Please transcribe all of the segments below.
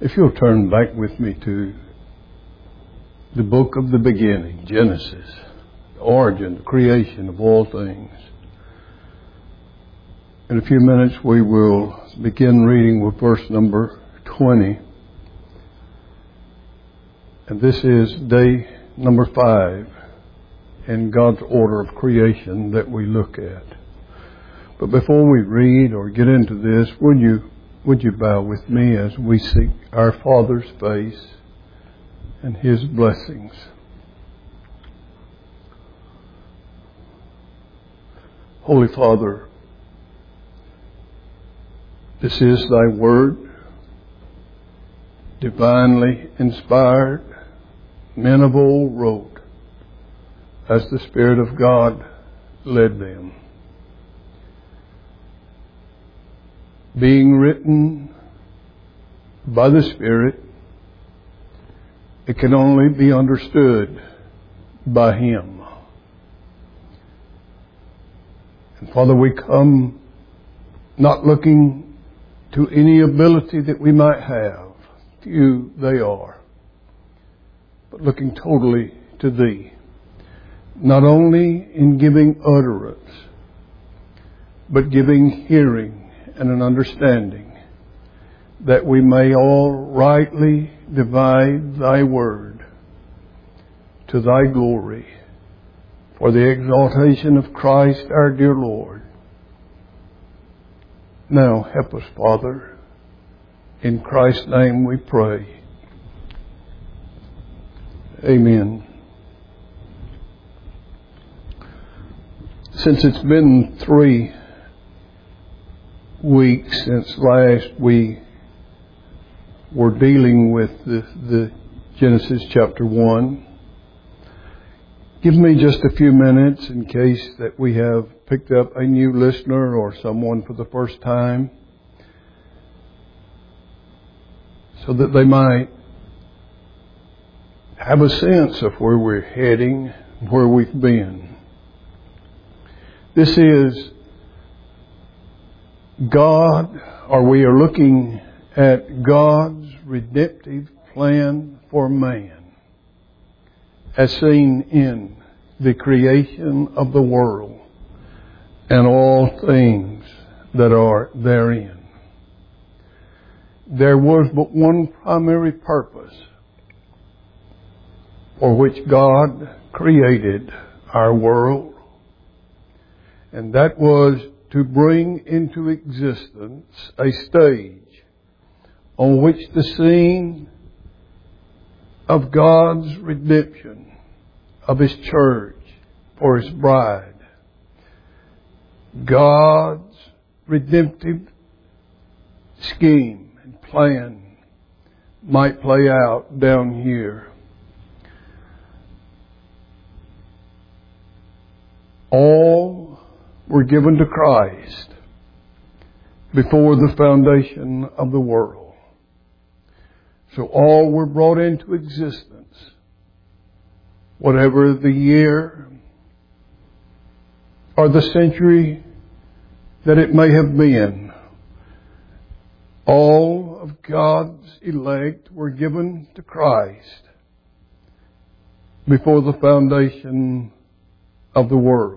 If you'll turn back with me to the book of the beginning, Genesis, the origin, the creation of all things. In a few minutes we will begin reading with verse number 20. And this is day number 5 in God's order of creation that we look at. But before we read or get into this, would you bow with me as we seek our Father's face and His blessings. Holy Father, this is Thy Word, divinely inspired, men of old wrote, as the Spirit of God led them. Being written by the Spirit, it can only be understood by Him. And Father, we come not looking to any ability that we might have. Few they are. But looking totally to Thee. Not only in giving utterance, but giving hearing and an understanding, that we may all rightly divide Thy word to Thy glory, for the exaltation of Christ our dear Lord. Now help us, Father. In Christ's name we pray. Amen. Since it's been 3 weeks since last we were dealing with the Genesis chapter 1, give me just a few minutes in case that we have picked up a new listener or someone for the first time, so that they might have a sense of where we're heading, where we've been. This is God, or we are looking at God's redemptive plan for man, as seen in the creation of the world and all things that are therein. There was but one primary purpose for which God created our world, and that was to bring into existence a stage on which the scene of God's redemption of His church for His bride, God's redemptive scheme and plan might play out down here. All were given to Christ before the foundation of the world. So all were brought into existence. Whatever the year or the century that it may have been, all of God's elect were given to Christ before the foundation of the world.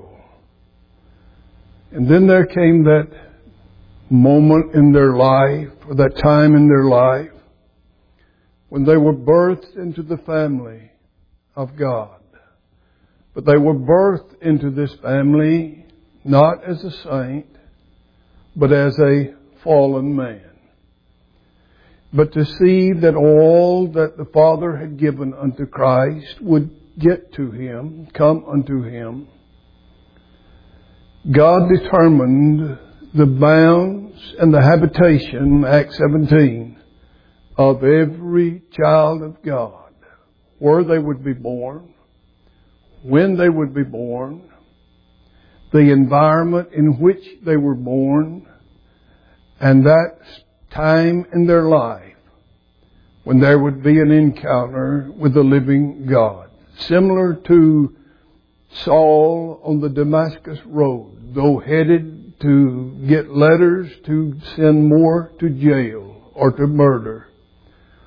And then there came that moment in their life, or that time in their life, when they were birthed into the family of God. But they were birthed into this family not as a saint, but as a fallen man. But to see that all that the Father had given unto Christ would get to Him, come unto Him, God determined the bounds and the habitation, Acts 17, of every child of God, where they would be born, when they would be born, the environment in which they were born, and that time in their life when there would be an encounter with the living God. Similar to Saul on the Damascus road, though headed to get letters to send more to jail or to murder,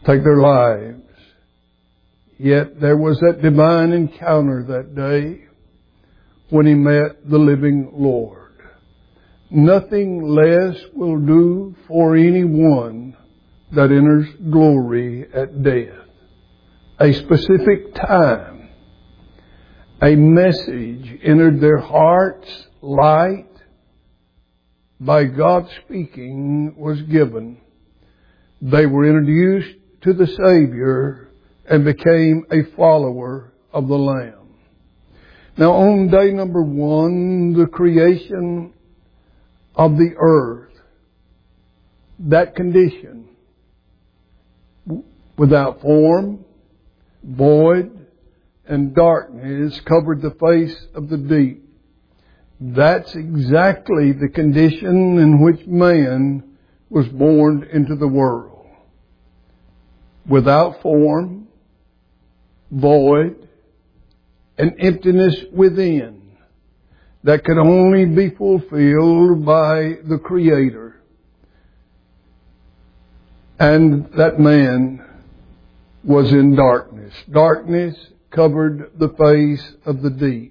take their lives. Yet there was that divine encounter that day when he met the living Lord. Nothing less will do for anyone that enters glory at death. A specific time, a message entered their hearts, light by God speaking was given. They were introduced to the Savior and became a follower of the Lamb. Now on day number 1, the creation of the earth, that condition, without form, void, and darkness covered the face of the deep. That's exactly the condition in which man was born into the world. Without form, void, and emptiness within that could only be fulfilled by the Creator. And that man was in darkness. Darkness covered the face of the deep.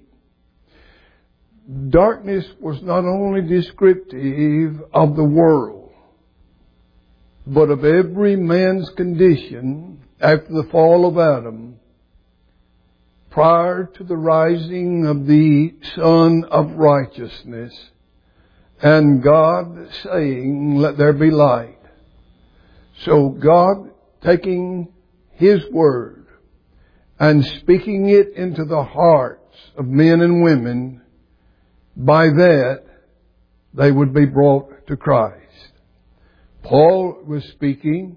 Darkness was not only descriptive of the world, but of every man's condition after the fall of Adam, prior to the rising of the Son of Righteousness, and God saying, "Let there be light." So God taking His Word and speaking it into the hearts of men and women, by that they would be brought to Christ. Paul was speaking,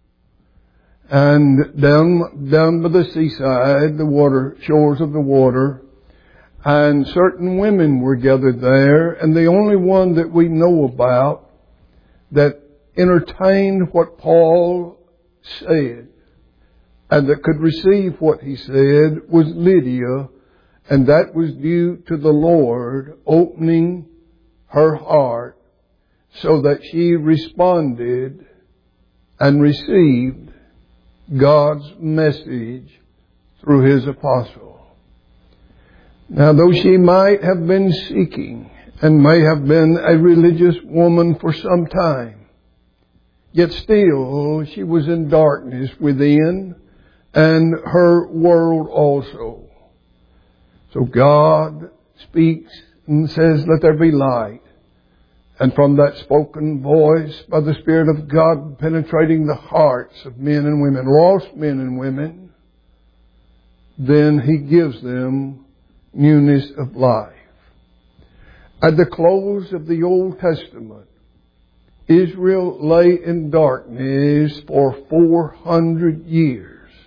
and down by the seaside, the shores of the water, and certain women were gathered there, and the only one that we know about that entertained what Paul said and that could receive what he said was Lydia, and that was due to the Lord opening her heart so that she responded and received God's message through His apostle. Now, though she might have been seeking and may have been a religious woman for some time, yet still she was in darkness within and her world also. So God speaks and says, "Let there be light." And from that spoken voice, by the Spirit of God penetrating the hearts of men and women, lost men and women, then He gives them newness of life. At the close of the Old Testament, Israel lay in darkness for 400 years.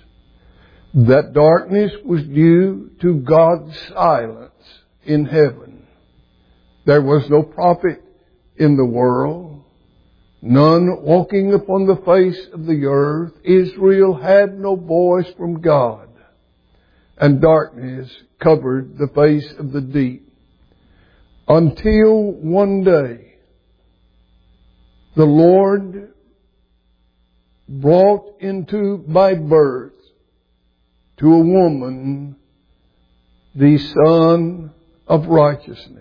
That darkness was due to God's silence in heaven. There was no prophet in the world, none walking upon the face of the earth. Israel had no voice from God, and darkness covered the face of the deep. Until one day, the Lord brought into by birth to a woman the Son of Righteousness.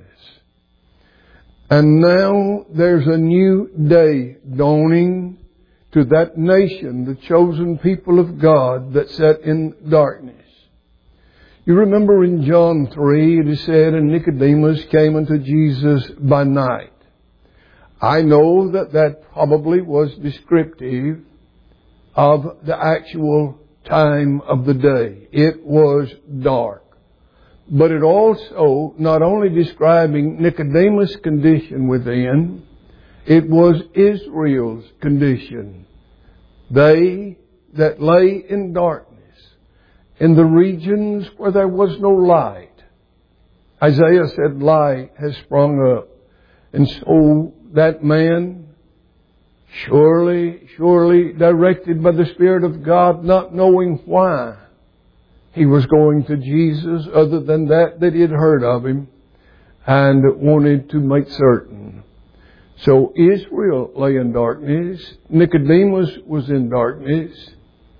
And now there's a new day dawning to that nation, the chosen people of God that sat in darkness. You remember in John 3, it is said, "And Nicodemus came unto Jesus by night." I know that probably was descriptive of the actual time of the day. It was dark. But it also, not only describing Nicodemus' condition within, it was Israel's condition. They that lay in darkness, in the regions where there was no light. Isaiah said, "Light has sprung up." And so that man, surely directed by the Spirit of God, not knowing why he was going to Jesus, other than that he had heard of Him and wanted to make certain. So Israel lay in darkness. Nicodemus was in darkness.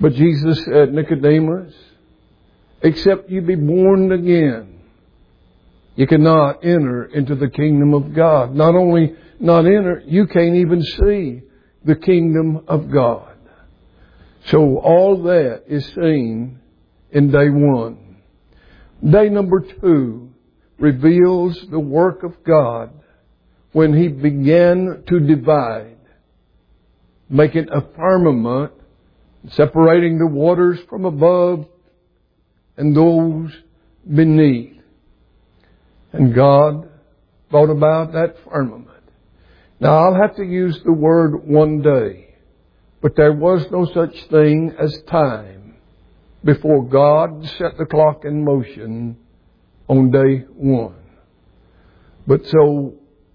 But Jesus said, Nicodemus, except you be born again, you cannot enter into the kingdom of God. Not only not enter, you can't even see the kingdom of God. So all that is seen in day one. Day number 2 reveals the work of God when He began to divide, making a firmament, separating the waters from above and those beneath. And God brought about that firmament. Now I'll have to use the word one day, but there was no such thing as time before God set the clock in motion on day 1. But the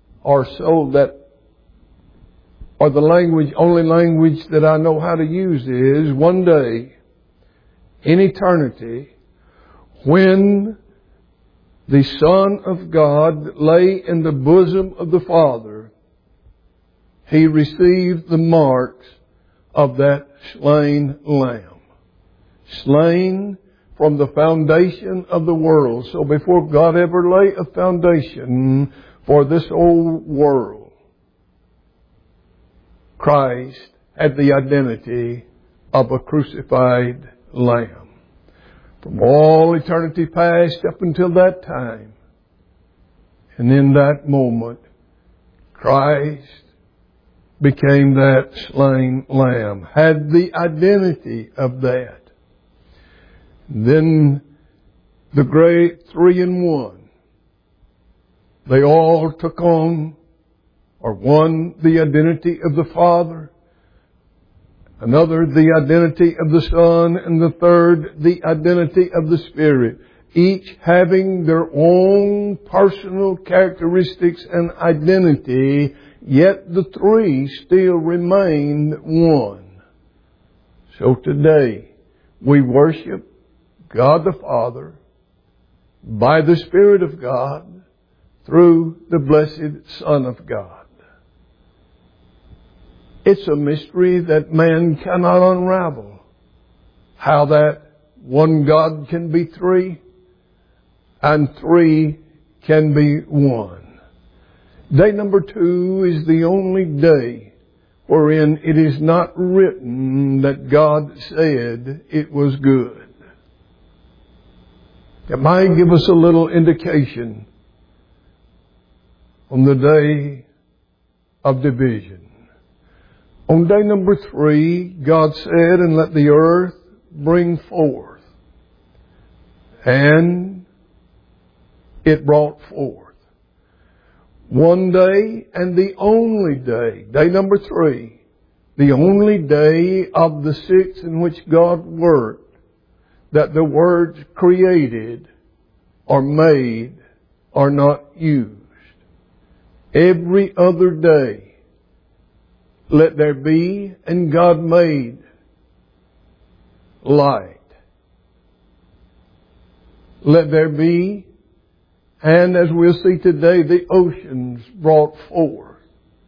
only language that I know how to use is one day in eternity when the Son of God lay in the bosom of the Father, He received the marks of that slain lamb. Slain from the foundation of the world. So before God ever laid a foundation for this old world, Christ had the identity of a crucified lamb. From all eternity past up until that time. And in that moment, Christ became that slain lamb. Had the identity of that. Then the great 3 in 1. They all took on, or one, the identity of the Father, another, the identity of the Son, and the third, the identity of the Spirit. Each having their own personal characteristics and identity, yet the 3 still remained one. So today, we worship God the Father by the Spirit of God through the blessed Son of God. It's a mystery that man cannot unravel. How that one God can be 3 and 3 can be 1. Day number 2 is the only day wherein it is not written that God said it was good. It might give us a little indication on the day of division. On day number 3, God said, and let the earth bring forth. And it brought forth. One day and the only day, day number 3, the only day of the 6 in which God worked, that the words created or made are not used. Every other day, let there be, and God made light. Let there be, and as we'll see today, the oceans brought forth.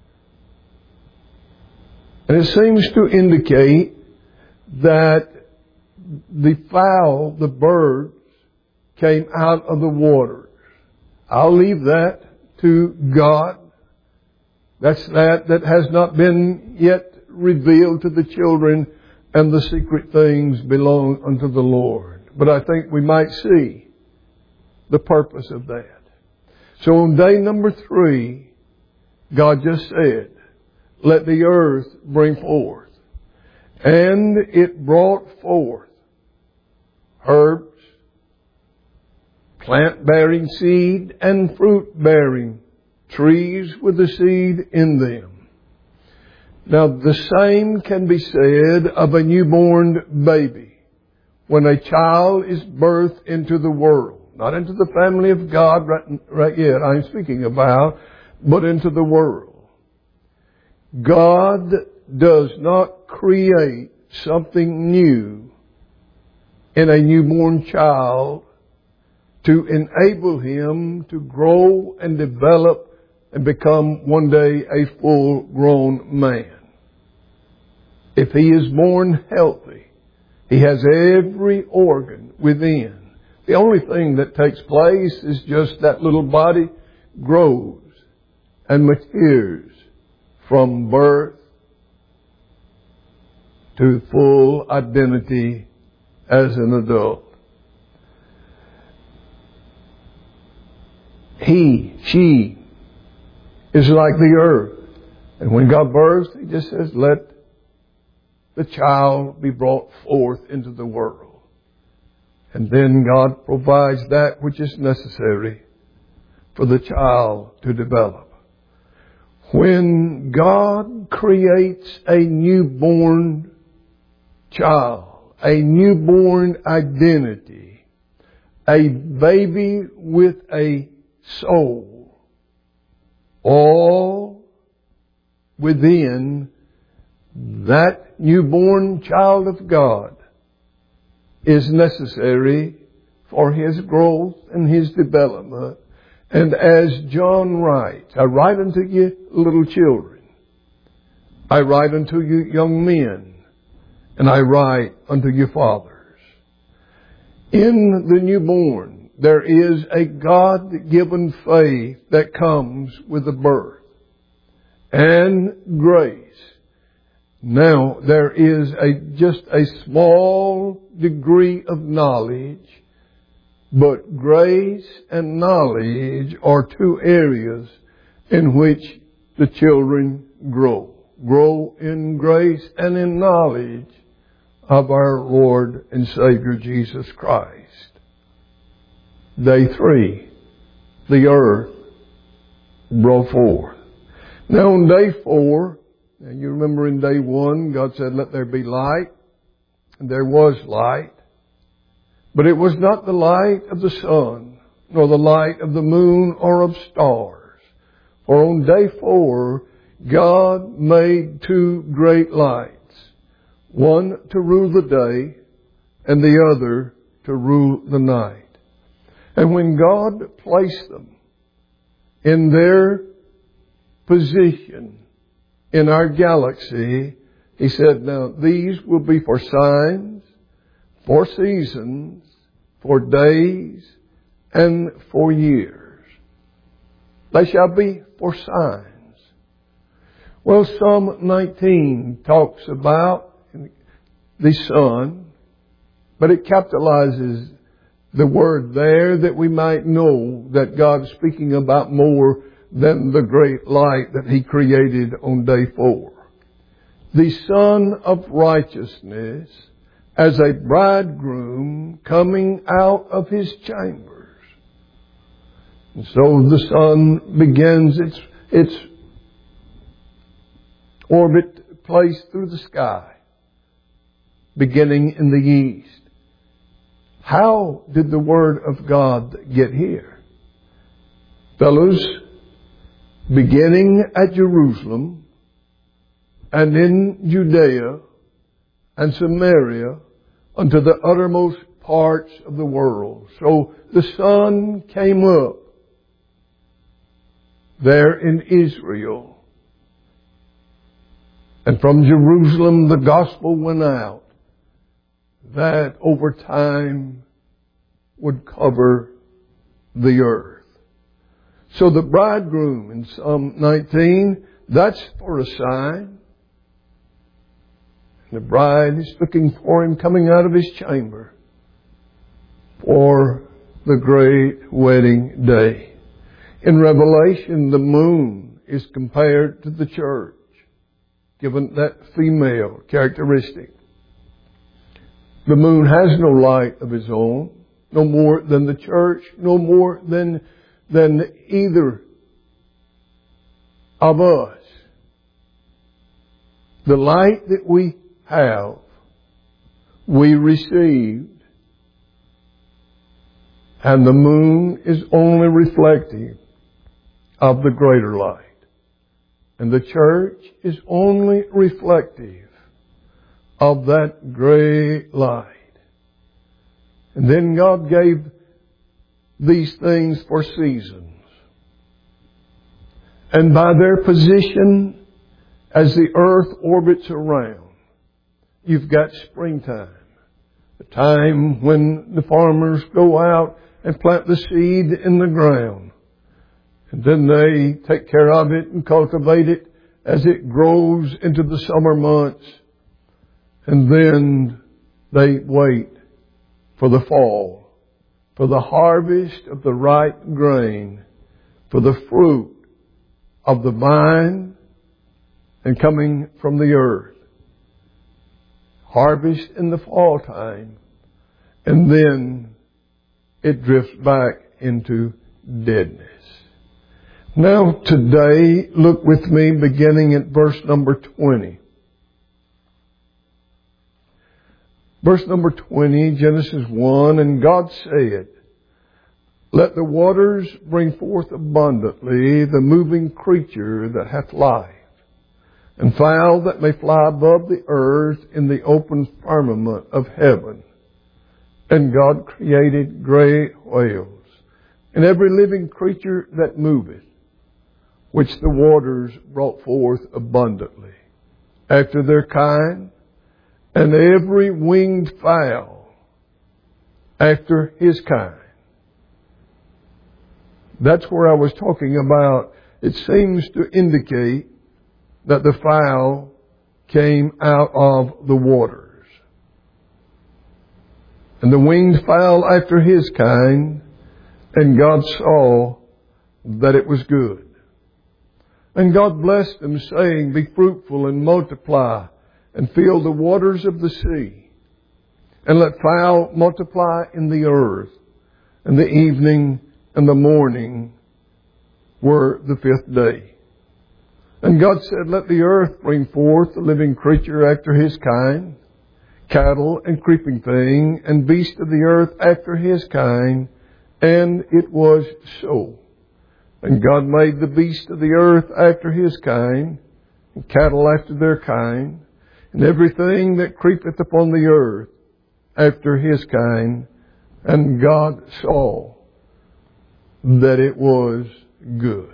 And it seems to indicate that the fowl, the birds, came out of the waters. I'll leave that to God. That's that has not been yet revealed to the children, and the secret things belong unto the Lord. But I think we might see the purpose of that. So on day number 3, God just said, let the earth bring forth. And it brought forth herbs, plant-bearing seed, and fruit-bearing trees with the seed in them. Now the same can be said of a newborn baby. When a child is birthed into the world, not into the family of God right yet, I'm speaking about, but into the world. God does not create something new in a newborn child to enable him to grow and develop and become one day a full-grown man. If he is born healthy, He has every organ within. The only thing that takes place is just that little body grows and matures from birth to full identity as an adult. She is like the earth. And when God births, He just says, let the child be brought forth into the world. And then God provides that which is necessary for the child to develop. When God creates a newborn child, a newborn identity, a baby with a soul, all within that newborn child of God is necessary for his growth and his development. And as John writes, I write unto you little children, I write unto you young men, and I write unto you fathers. In the newborn, there is a God-given faith that comes with the birth and grace. Now, there is just a small degree of knowledge, but grace and knowledge are two areas in which the children grow. Grow in grace and in knowledge of our Lord and Savior Jesus Christ. Day 3, the earth brought forth. Now on day 4, and you remember in day 1, God said, let there be light. And there was light. But it was not the light of the sun, nor the light of the moon or of stars. For on day 4, God made 2 great lights. One to rule the day, and the other to rule the night. And when God placed them in their position in our galaxy, He said, now these will be for signs, for seasons, for days, and for years. They shall be for signs. Well, Psalm 19 talks about the sun, but it capitalizes the word there that we might know that God's speaking about more than the great light that He created on day 4. The Son of Righteousness as a bridegroom coming out of His chambers. And so the sun begins its orbit placed through the sky, beginning in the east. How did the Word of God get here? Fellows, beginning at Jerusalem and in Judea and Samaria unto the uttermost parts of the world. So the sun came up there in Israel. And from Jerusalem the gospel went out that over time would cover the earth. So the bridegroom in Psalm 19, that's for a sign. And the bride is looking for him coming out of his chamber for the great wedding day. In Revelation, the moon is compared to the church, given that female characteristic. The moon has no light of its own, no more than the church, no more than either of us. The light that we have, we received, and the moon is only reflective of the greater light. And the church is only reflective of that great light. And then God gave these things for seasons. And by their position as the earth orbits around, you've got springtime, the time when the farmers go out and plant the seed in the ground. And then they take care of it and cultivate it as it grows into the summer months. And then they wait for the fall, for the harvest of the ripe grain, for the fruit of the vine and coming from the earth. Harvest in the fall time, and then it drifts back into deadness. Now today, look with me beginning at verse number 20. Verse number 20, Genesis 1, and God said, "Let the waters bring forth abundantly the moving creature that hath life, and fowl that may fly above the earth in the open firmament of heaven. And God created great whales, and every living creature that moveth, which the waters brought forth abundantly, after their kind, and every winged fowl after his kind." That's where I was talking about. It seems to indicate that the fowl came out of the waters. And the winged fowl after his kind, and God saw that it was good. And God blessed them, saying, "Be fruitful and multiply, and fill the waters of the sea. And let fowl multiply in the earth." And the evening and the morning were the fifth day. And God said, "Let the earth bring forth a living creature after his kind, cattle and creeping thing, and beast of the earth after his kind." And it was so. And God made the beast of the earth after his kind, and cattle after their kind, and everything that creepeth upon the earth after his kind. And God saw that it was good.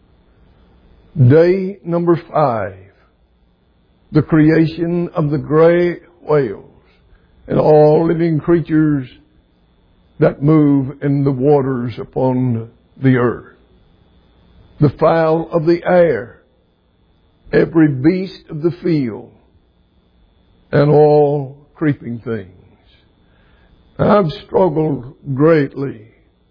Day number 5, the creation of the great whales and all living creatures that move in the waters upon the earth. The fowl of the air, every beast of the field, and all creeping things. I've struggled greatly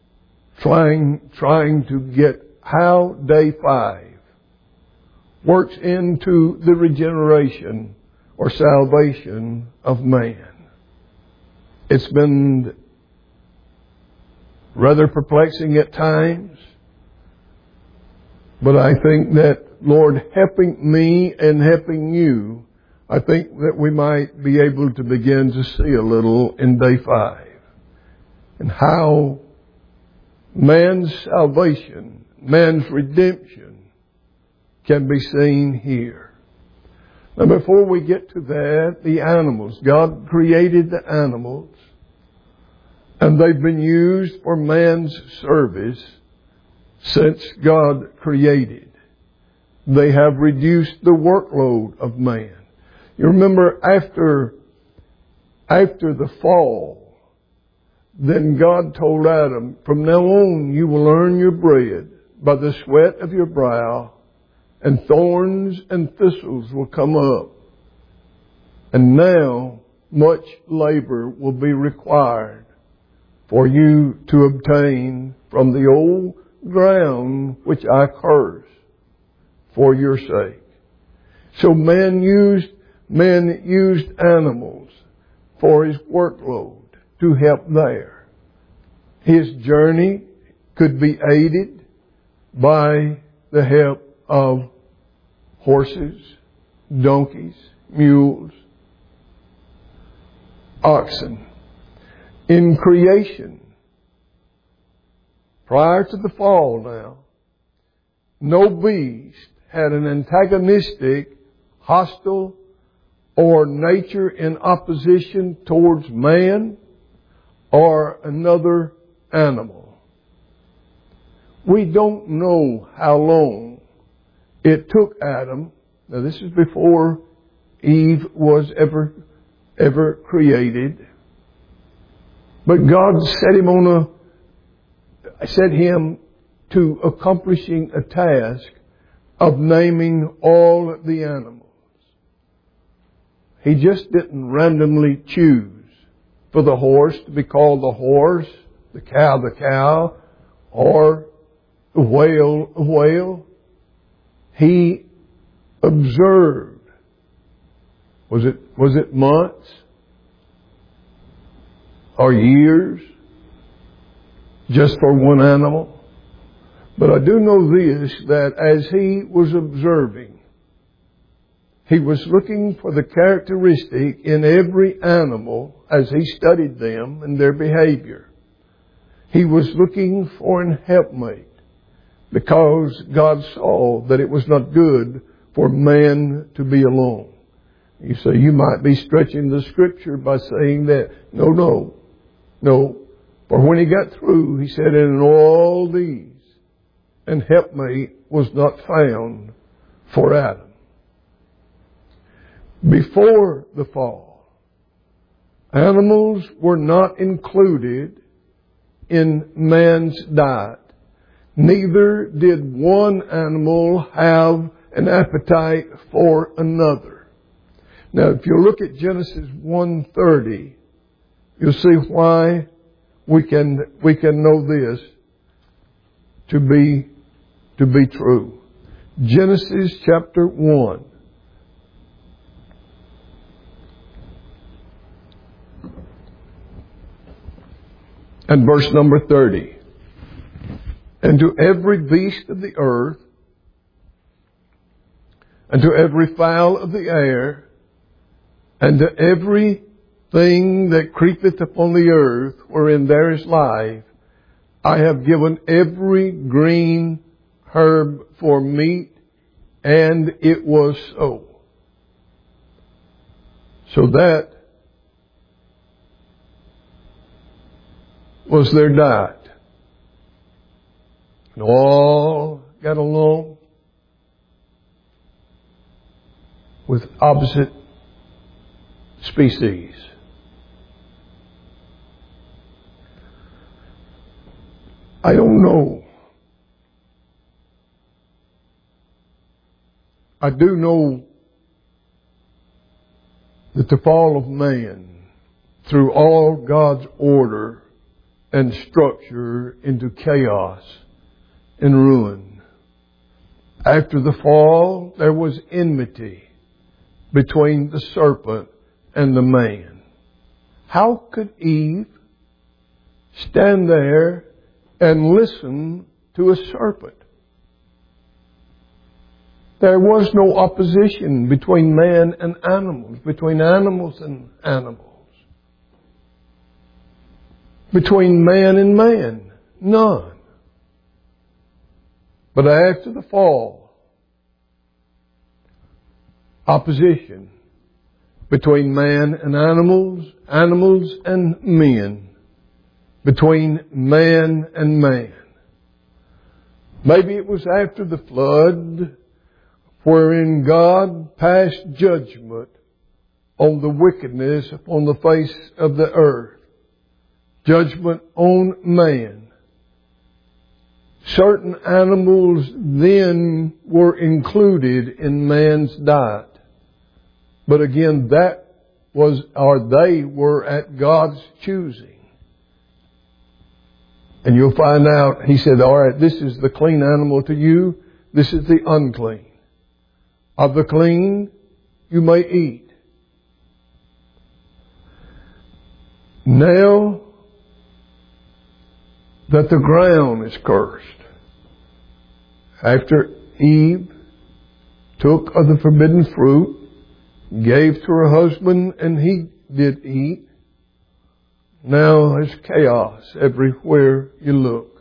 trying to get how day 5 works into the regeneration or salvation of man. It's been rather perplexing at times, but I think that, Lord, helping me and helping you, I think that we might be able to begin to see a little in day 5 and how man's salvation, man's redemption can be seen here. Now, before we get to that, the animals. God created the animals, and they've been used for man's service since God created. They have reduced the workload of man. You remember after the fall, then God told Adam, "From now on you will earn your bread by the sweat of your brow, and thorns and thistles will come up. And now much labor will be required for you to obtain from the old ground which I curse for your sake." So man used animals for his workload to help there. His journey could be aided by the help of horses, donkeys, mules, oxen. In creation, prior to the fall now, no beast had an antagonistic, hostile, or nature in opposition towards man or another animal. We don't know how long it took Adam. Now this is before Eve was ever created. But God set him to accomplishing a task of naming all the animals. He just didn't randomly choose for the horse to be called the horse, the cow, or the whale, a whale. He observed. Was it months or years just for one animal? But I do know this, that as he was observing, he was looking for the characteristic in every animal as he studied them and their behavior. He was looking for an helpmate because God saw that it was not good for man to be alone. You say, you might be stretching the scripture by saying that. No. For when he got through, he said, in all these, an helpmate was not found for Adam. Before the fall, animals were not included in man's diet. Neither did one animal have an appetite for another. Now, if you look at Genesis 1:30, you'll see why we can know this to be true. Genesis chapter 1. And verse number 30. And to every beast of the earth, and to every fowl of the air, and to every thing that creepeth upon the earth, wherein there is life, I have given every green herb for meat, and it was so. So that was their diet. And all got along with opposite species. I don't know. I do know that the fall of man, through all God's order and structure, into chaos and ruin. After the fall, there was enmity between the serpent and the man. How could Eve stand there and listen to a serpent? There was no opposition between man and animals, between animals and animals. Between man and man, none. But after the fall, opposition between man and animals, animals and men, between man and man. Maybe it was after the flood, wherein God passed judgment on the wickedness upon the face of the earth. Judgment on man. Certain animals then were included in man's diet. But again, they were at God's choosing. And you'll find out, he said, all right, this is the clean animal to you. This is the unclean. Of the clean, you may eat. Now that the ground is cursed, after Eve took of the forbidden fruit, gave to her husband, and he did eat, now there's chaos everywhere you look.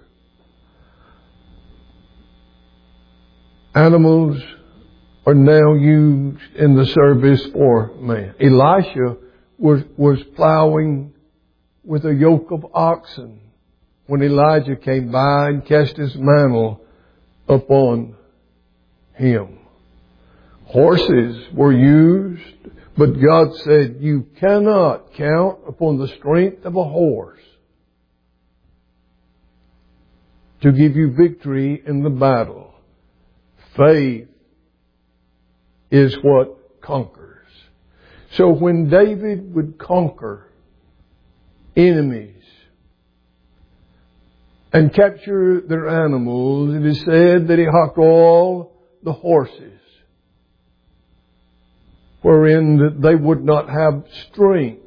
Animals are now used in the service for man. Elisha was plowing with a yoke of oxen when Elijah came by and cast his mantle upon him. Horses were used, but God said, you cannot count upon the strength of a horse to give you victory in the battle. Faith is what conquers. So when David would conquer enemies and capture their animals, it is said that he hocked all the horses, wherein they would not have strength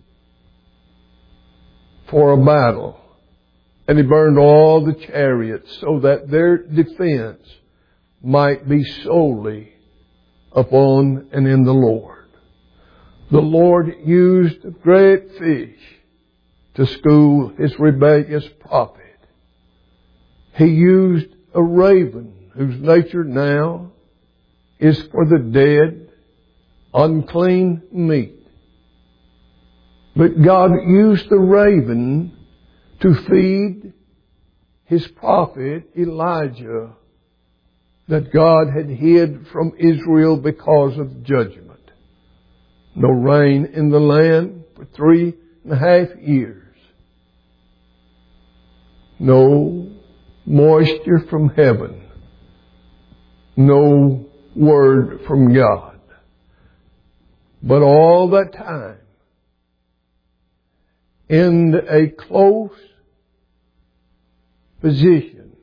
for a battle. And he burned all the chariots so that their defense might be solely upon and in the Lord. The Lord used a great fish to school His rebellious prophet. He used a raven whose nature now is for the dead, unclean meat. But God used the raven to feed His prophet Elijah that God had hid from Israel because of judgment. No rain in the land for 3.5 years. No moisture from heaven. No word from God. But all that time, in a close position,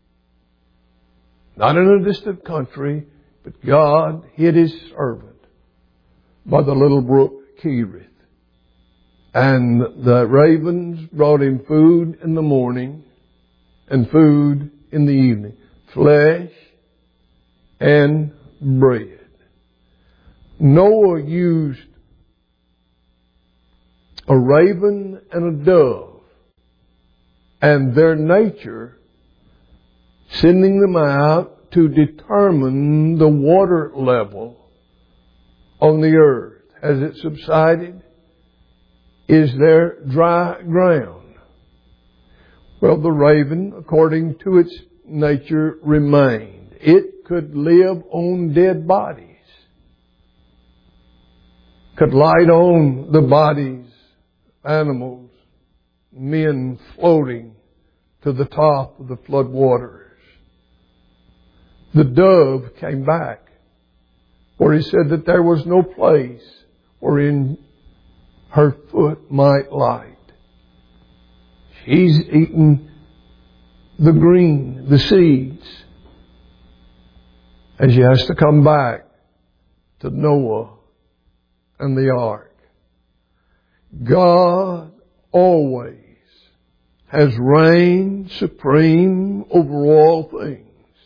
not in a distant country, but God hid His servant by the little brook Cherith. And the ravens brought him food in the morning and food in the evening, flesh and bread. Noah used a raven and a dove and their nature, sending them out to determine the water level on the earth. Has it subsided? Is there dry ground? Well, the raven, according to its nature, remained. It could live on dead bodies. Could light on the bodies, animals, men floating to the top of the flood waters. The dove came back, where he said that there was no place wherein her foot might light. She's eaten the green, the seeds, and she has to come back to Noah and the ark. God always has reigned supreme over all things.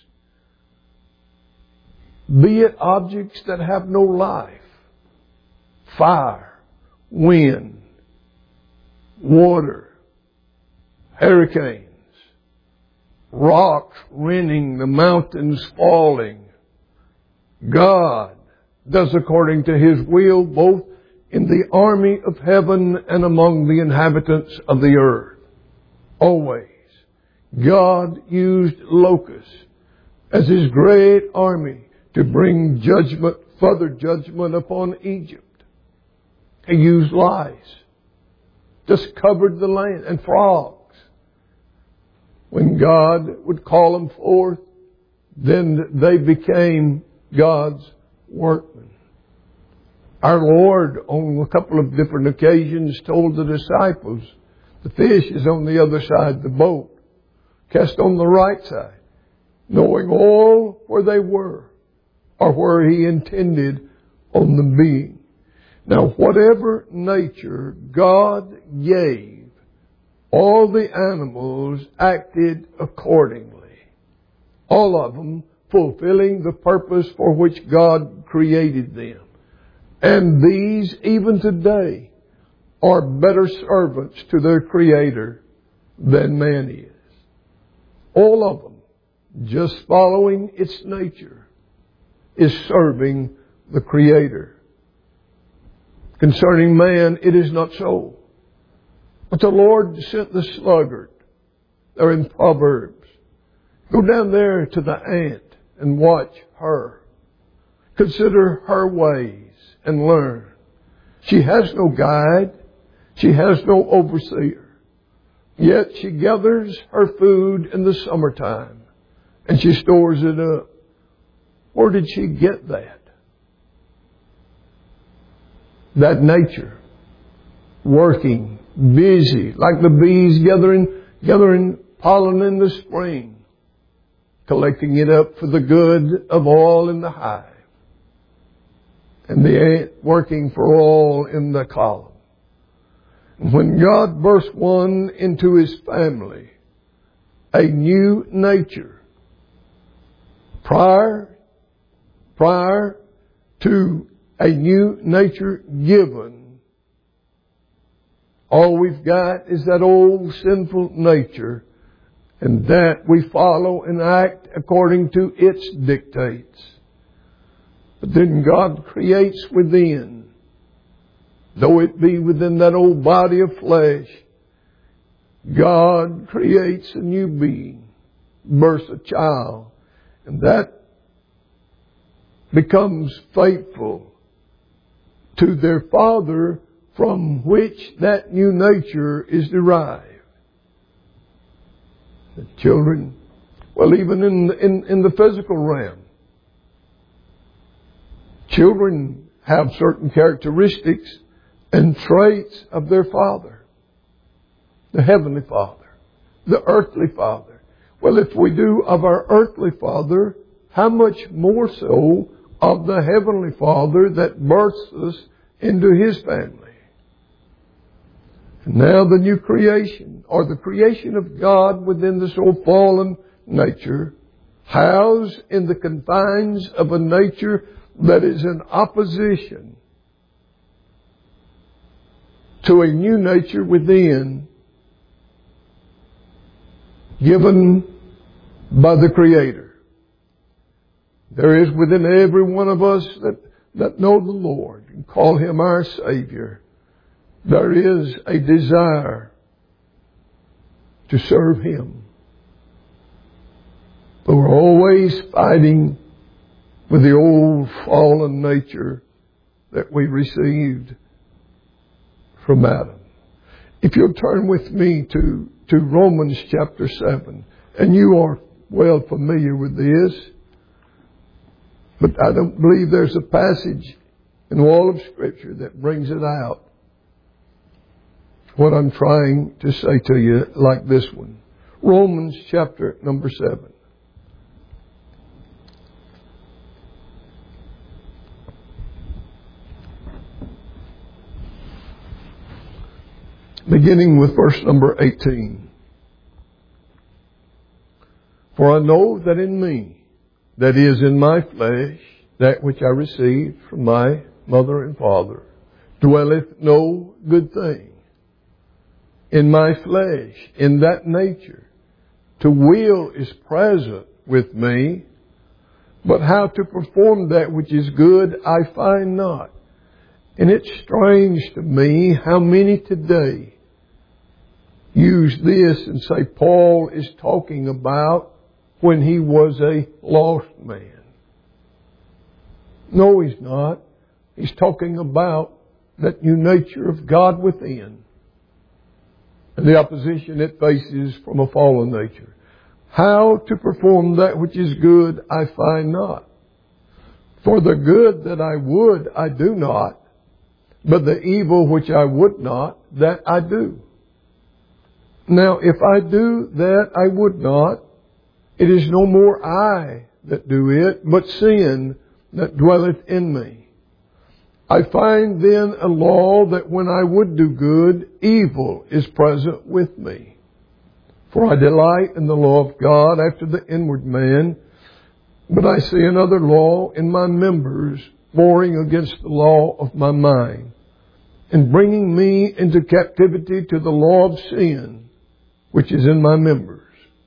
Be it objects that have no life, fire, wind, water, hurricanes, rocks rending, the mountains falling. God does according to His will, both in the army of heaven and among the inhabitants of the earth. Always. God used locusts as His great army to bring judgment, further judgment upon Egypt. He used lice. Just covered the land. And frogs. When God would call them forth, then they became God's workmen. Our Lord, on a couple of different occasions, told the disciples, the fish is on the other side of the boat. Cast on the right side. Knowing all where they were, or where He intended on them being. Now, whatever nature God gave, all the animals acted accordingly. All of them fulfilling the purpose for which God created them. And these, even today, are better servants to their Creator than man is. All of them, just following its nature, is serving the Creator. Concerning man, it is not so. But the Lord sent the sluggard. They're in Proverbs. Go down there to the ant and watch her. Consider her ways and learn. She has no guide. She has no overseer. Yet she gathers her food in the summertime and she stores it up. Where did she get that? That nature. Working, busy, like the bees gathering pollen in the spring, collecting it up for the good of all in the hive, and the ant working for all in the column. When God bursts one into His family, a new nature, prior to a new nature given, all we've got is that old sinful nature, and that we follow and act according to its dictates. But then God creates within, though it be within that old body of flesh, God creates a new being, births a child, and that becomes faithful to their father, from which that new nature is derived. The children, well, even in the physical realm, children have certain characteristics and traits of their father, the Heavenly Father, the earthly Father. Well, if we do of our earthly Father, how much more so of the Heavenly Father that births us into His family? And now the new creation, or the creation of God within this old fallen nature, housed in the confines of a nature that is in opposition to a new nature within, given by the Creator. There is within every one of us that know the Lord and call Him our Savior, there is a desire to serve Him. But we're always fighting with the old fallen nature that we received from Adam. If you'll turn with me to Romans chapter 7, and you are well familiar with this, but I don't believe there's a passage in all of Scripture that brings it out. What I'm trying to say to you like this one. Romans chapter number 7. Beginning with verse number 18. For I know that in me, that is in my flesh, that which I received from my mother and father, dwelleth no good thing. In my flesh, in that nature, to will is present with me, but how to perform that which is good I find not. And it's strange to me how many today use this and say Paul is talking about when he was a lost man. No, he's not. He's talking about that new nature of God within and the opposition it faces from a fallen nature. How to perform that which is good I find not. For the good that I would I do not, but the evil which I would not, that I do. Now if I do that I would not, it is no more I that do it, but sin that dwelleth in me. I find then a law that when I would do good, evil is present with me. For I delight in the law of God after the inward man, but I see another law in my members, warring against the law of my mind, and bringing me into captivity to the law of sin, which is in my members.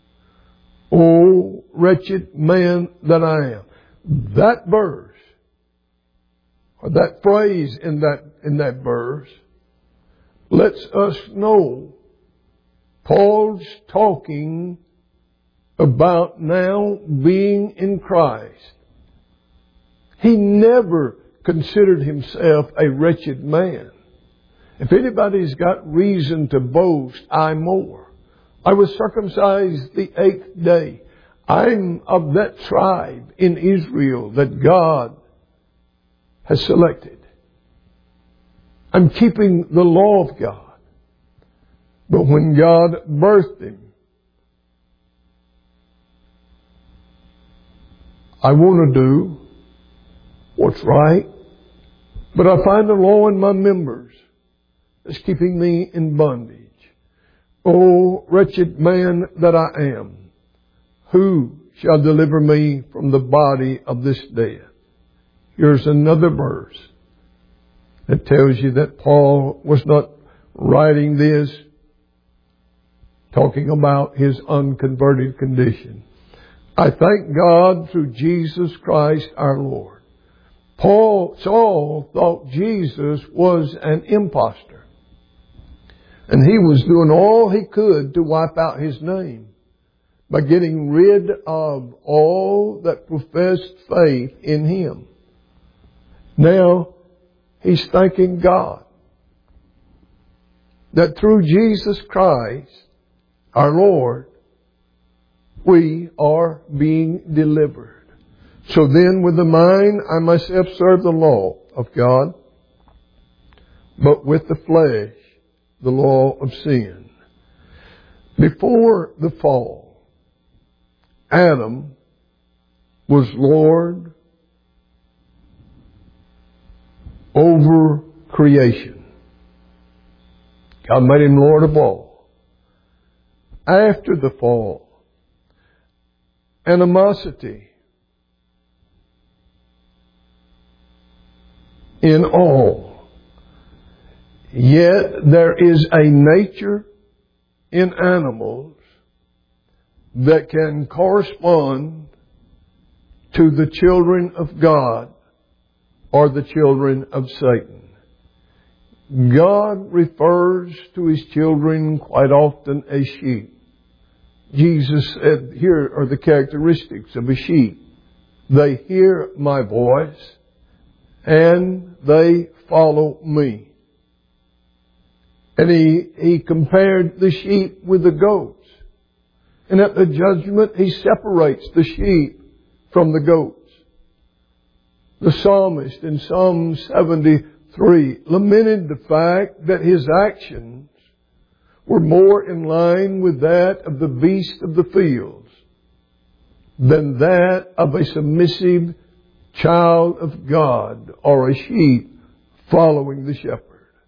O wretched man that I am. That verse, or that phrase in that verse, lets us know Paul's talking about now being in Christ. He never considered himself a wretched man. If anybody's got reason to boast, I more. I was circumcised the 8th day. I'm of that tribe in Israel that God has selected. I'm keeping the law of God. But when God birthed him, I want to do what's right, but I find the law in my members that's keeping me in bondage. Oh, wretched man that I am, who shall deliver me from the body of this death? Here's another verse that tells you that Paul was not writing this talking about his unconverted condition. I thank God through Jesus Christ our Lord. Saul thought Jesus was an imposter. And he was doing all he could to wipe out his name by getting rid of all that professed faith in him. Now, he's thanking God that through Jesus Christ, our Lord, we are being delivered. So then with the mind, I myself serve the law of God, but with the flesh, the law of sin. Before the fall, Adam was Lord over creation. God made him Lord of all. After the fall, animosity in all. Yet there is a nature in animals that can correspond to the children of God or the children of Satan. God refers to His children quite often as sheep. Jesus said, here are the characteristics of a sheep. They hear my voice and they follow me. And he compared the sheep with the goats. And at the judgment, He separates the sheep from the goats. The psalmist in Psalm 73 lamented the fact that his actions were more in line with that of the beast of the fields than that of a submissive child of God or a sheep following the shepherd.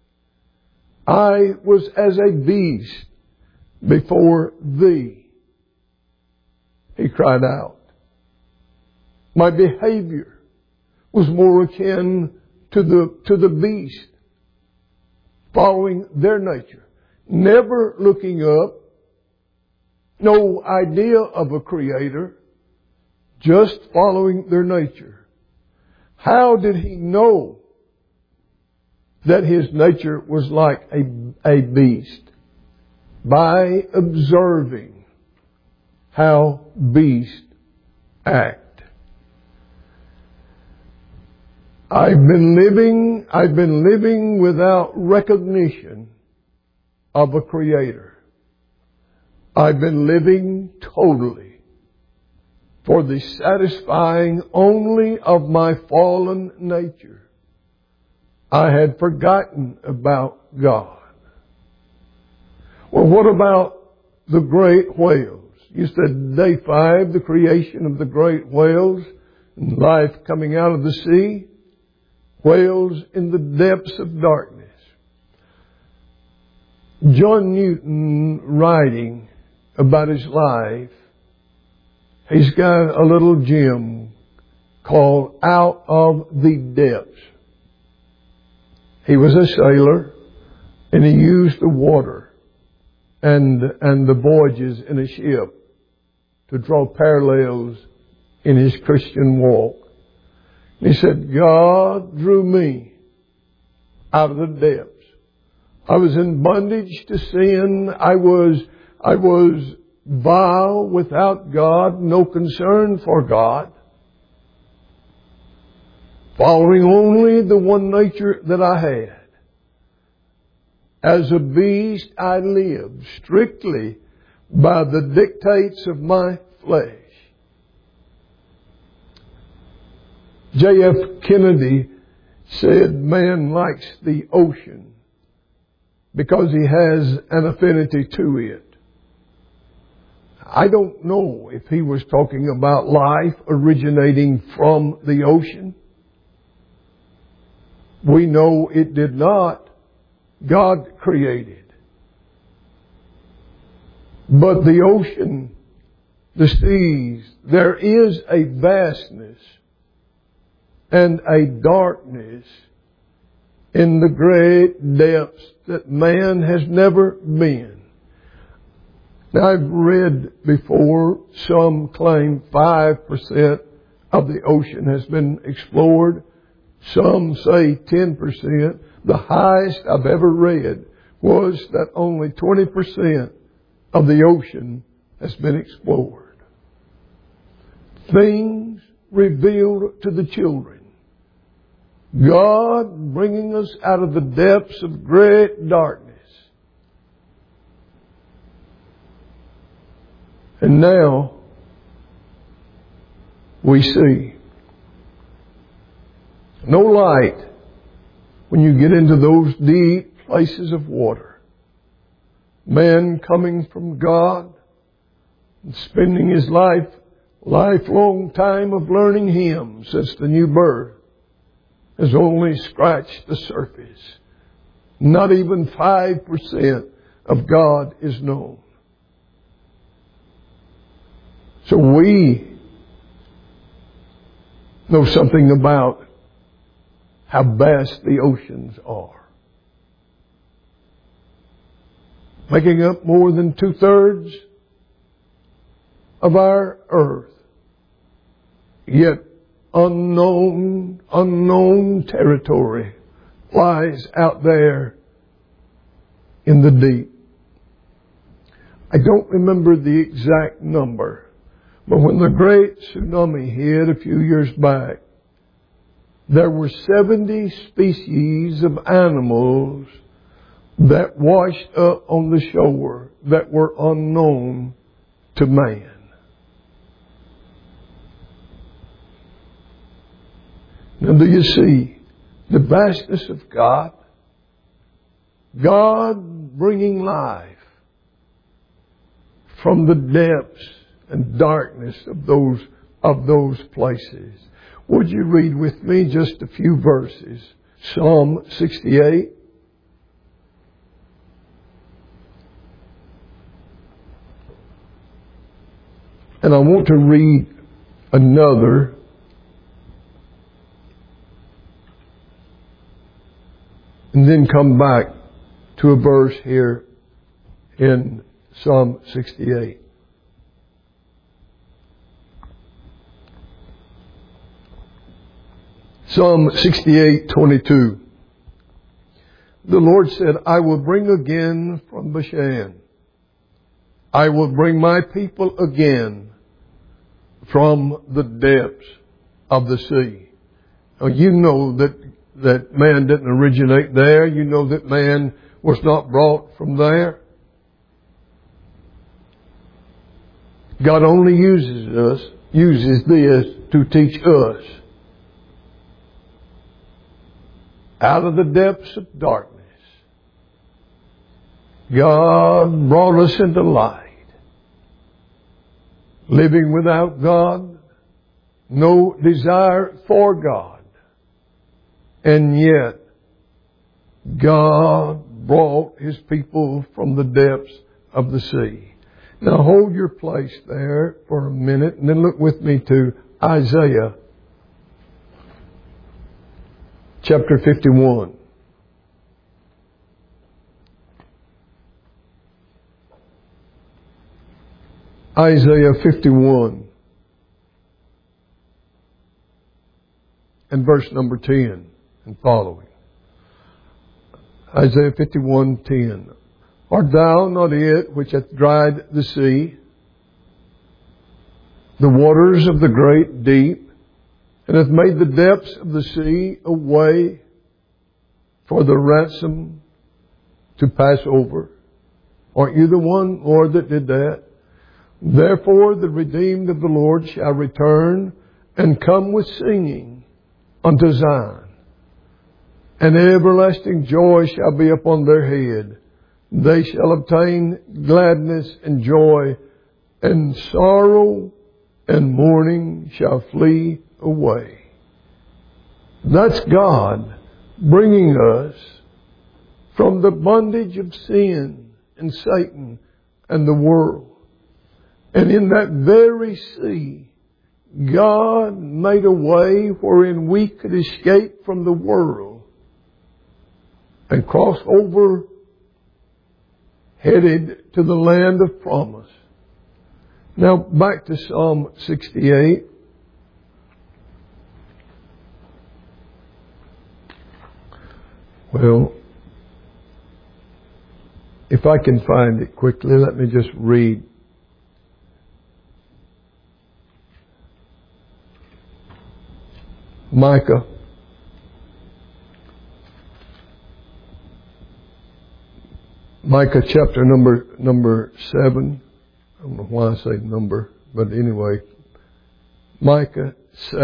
I was as a beast before Thee, he cried out. My behavior was more akin to the beast, following their nature, never looking up, no idea of a creator, just following their nature. How did he know that his nature was like a beast? By observing how beasts act. I've been living without recognition of a creator. I've been living totally for the satisfying only of my fallen nature. I had forgotten about God. Well, what about the great whales? You said day 5, the creation of the great whales, and life coming out of the sea. Whales in the depths of darkness. John Newton, writing about his life, he's got a little gem called Out of the Depths. He was a sailor, and he used the water and the voyages in a ship to draw parallels in his Christian walk. He said, God drew me out of the depths. I was in bondage to sin. I was vile without God, no concern for God, following only the one nature that I had. As a beast, I lived strictly by the dictates of my flesh. J.F. Kennedy said man likes the ocean because he has an affinity to it. I don't know if he was talking about life originating from the ocean. We know it did not. God created. But the ocean, the seas, there is a vastness and a darkness in the great depths that man has never been. Now, I've read before some claim 5% of the ocean has been explored. Some say 10%. The highest I've ever read was that only 20% of the ocean has been explored. Things revealed to the children. God bringing us out of the depths of great darkness. And now we see no light when you get into those deep places of water. Man coming from God and spending his lifelong time of learning Him since the new birth has only scratched the surface. Not even 5% of God is known. So we know something about how vast the oceans are. Making up more than 2/3 of our earth. Yet unknown territory lies out there in the deep. I don't remember the exact number, but when the great tsunami hit a few years back, there were 70 species of animals that washed up on the shore that were unknown to man. Now, do you see the vastness of God? God bringing life from the depths and darkness of those places. Would you read with me just a few verses? Psalm 68. And I want to read another. And then come back to a verse here in Psalm 68. Psalm 68:22. The Lord said, I will bring again from Bashan. I will bring my people again from the depths of the sea. Now, you know that man didn't originate there. You know that man was not brought from there. God only uses this to teach us. Out of the depths of darkness, God brought us into light. Living without God, no desire for God. And yet, God brought His people from the depths of the sea. Now hold your place there for a minute and then look with me to Isaiah chapter 51. Isaiah 51 and verse number 10 and following. Isaiah 51:10. Art thou not it which hath dried the sea, the waters of the great deep, and hath made the depths of the sea a way for the ransom to pass over? Aren't you the one, Lord, that did that? Therefore the redeemed of the Lord shall return and come with singing unto Zion. And everlasting joy shall be upon their head. They shall obtain gladness and joy, and sorrow and mourning shall flee away. That's God bringing us from the bondage of sin and Satan and the world. And in that very sea, God made a way wherein we could escape from the world and cross over, headed to the land of promise. Now back to Psalm 68. Well, if I can find it quickly, let me just read. Micah. Micah chapter number 7. I don't know why I say number, but anyway. Micah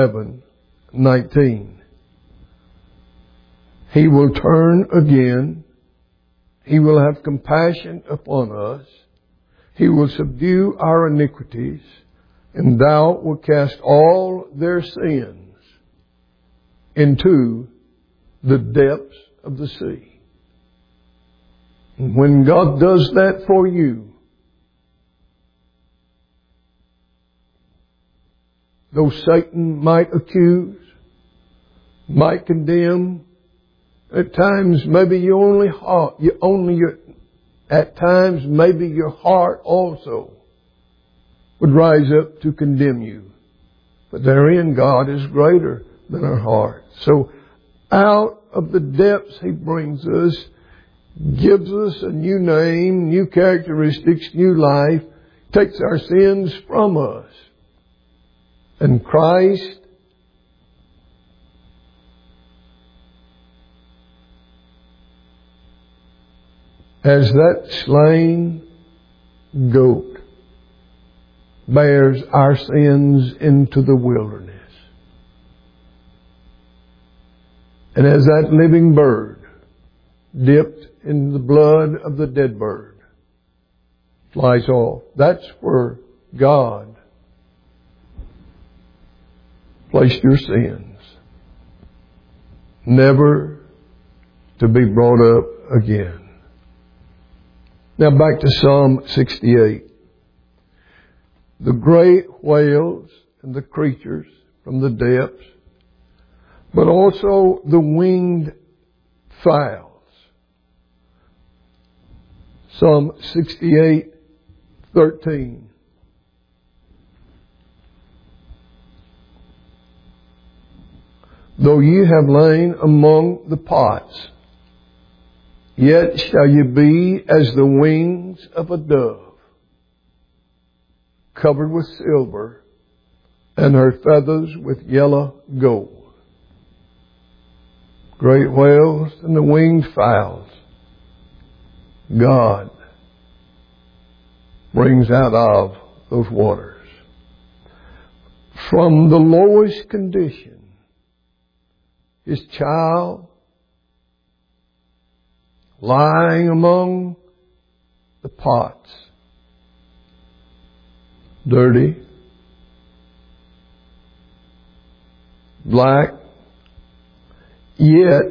7:19. He will turn again. He will have compassion upon us. He will subdue our iniquities, and thou wilt cast all their sins into the depths of the sea. And when God does that for you, though Satan might accuse, might condemn, at times maybe at times maybe your heart also would rise up to condemn you. But therein God is greater than our heart. So out of the depths He brings us, gives us a new name, new characteristics, new life, takes our sins from us. And Christ as that slain goat bears our sins into the wilderness. And as that living bird dipped in the blood of the dead bird flies off. That's where God placed your sins, never to be brought up again. Now back to Psalm 68. The great whales and the creatures from the depths, but also the winged fowls. Psalm 68:13. Though ye have lain among the pots, yet shall ye be as the wings of a dove, covered with silver, and her feathers with yellow gold. Great whales and the winged fowls, God brings out of those waters. From the lowest condition, His child lying among the pots, dirty, black, yet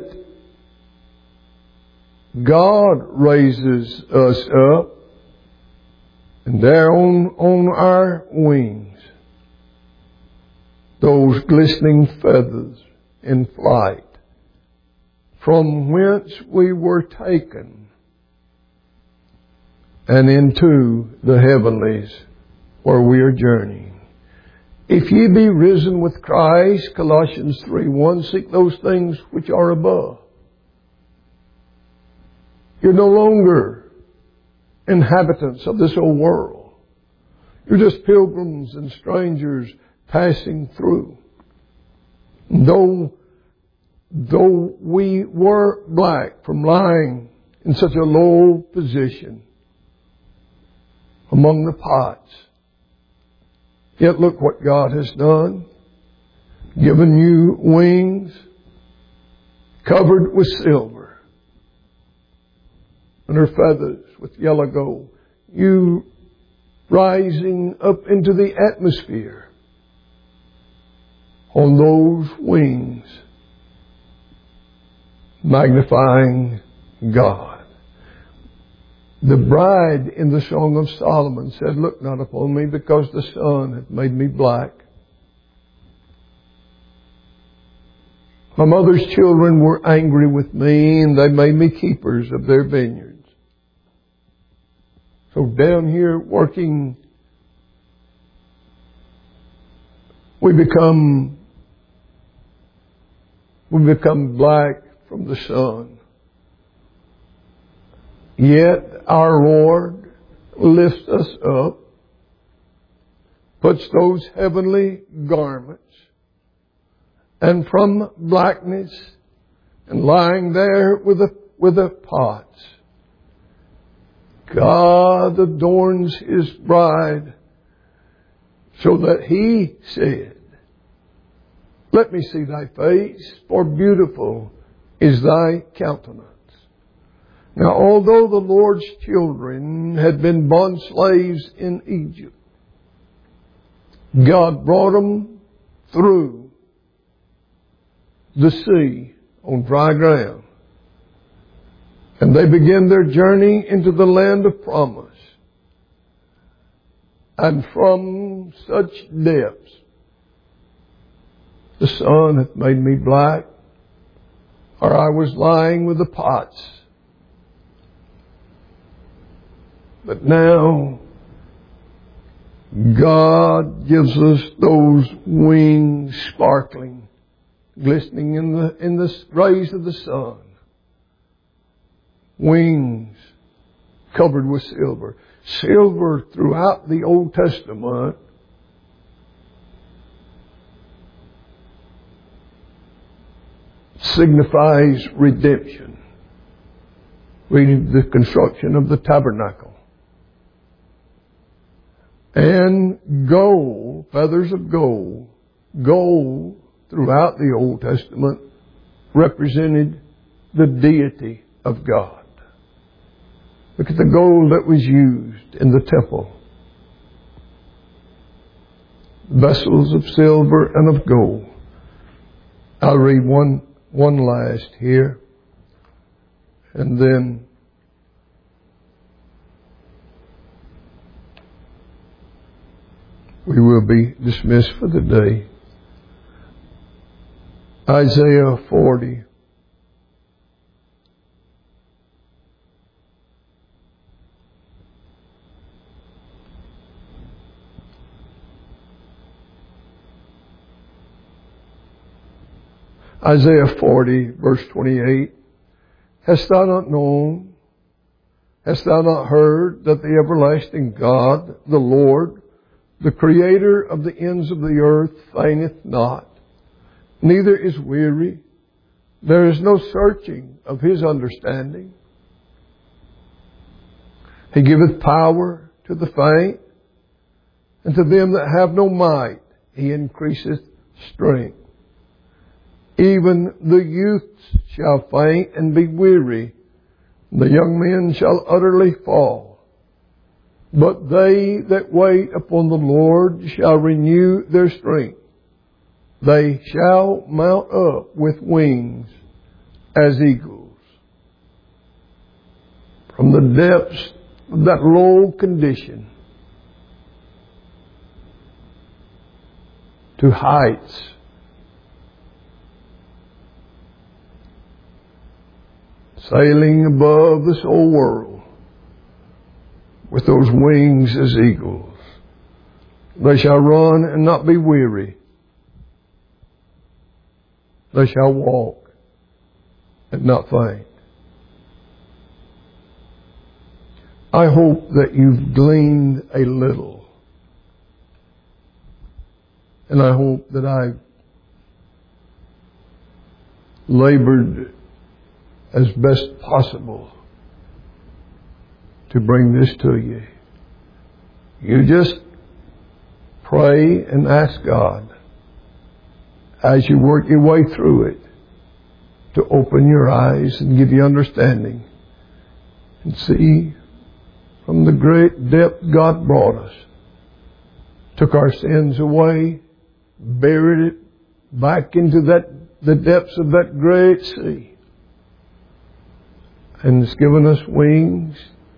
God raises us up, and there on our wings, those glistening feathers in flight, from whence we were taken, and into the heavenlies where we are journeying. If ye be risen with Christ, Colossians 3:1, seek those things which are above. You're no longer inhabitants of this old world. You're just pilgrims and strangers passing through. Though we were black from lying in such a low position, among the pots. Yet look what God has done. Given you wings covered with silver, and her feathers with yellow gold. You rising up into the atmosphere on those wings, magnifying God. The bride in the Song of Solomon said, look not upon me because the sun hath made me black. My mother's children were angry with me, and they made me keepers of their vineyards. So down here working, we become black from the sun. Yet our Lord lifts us up, puts those heavenly garments, and from blackness and lying there with the pots, God adorns His bride so that He said, let me see thy face, for beautiful is thy countenance. Now, although the Lord's children had been bond slaves in Egypt, God brought them through the sea on dry ground. And they began their journey into the land of promise. And from such depths, the sun hath made me black, or I was lying with the pots. But now, God gives us those wings sparkling, glistening in the rays of the sun. Wings covered with silver. Silver throughout the Old Testament signifies redemption. Reading the construction of the tabernacle. And gold, feathers of gold, gold throughout the Old Testament represented the deity of God. Look at the gold that was used in the temple. Vessels of silver and of gold. I'll read one last here. And then we will be dismissed for the day. Isaiah 40. Isaiah 40, verse 28. Hast thou not known? Hast thou not heard that the everlasting God, the Lord, the Creator of the ends of the earth, fainteth not, neither is weary. There is no searching of His understanding. He giveth power to the faint, and to them that have no might He increaseth strength. Even the youths shall faint and be weary. The young men shall utterly fall. But they that wait upon the Lord shall renew their strength. They shall mount up with wings as eagles. From the depths of that low condition to heights sailing above this whole world with those wings as eagles. They shall run and not be weary. They shall walk and not faint. I hope that you've gleaned a little. And I hope that I've labored as best possible to bring this to you. You just pray and ask God as you work your way through it to open your eyes and give you understanding and see from the great depth God brought us, took our sins away, buried it back into the depths of that great sea, and has given us wings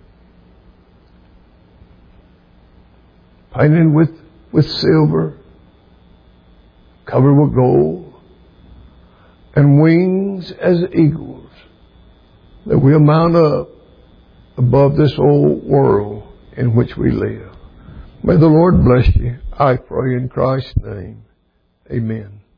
painted with silver, covered with gold, and wings as eagles, that we'll mount up above this old world in which we live. May the Lord bless you, I pray in Christ's name. Amen.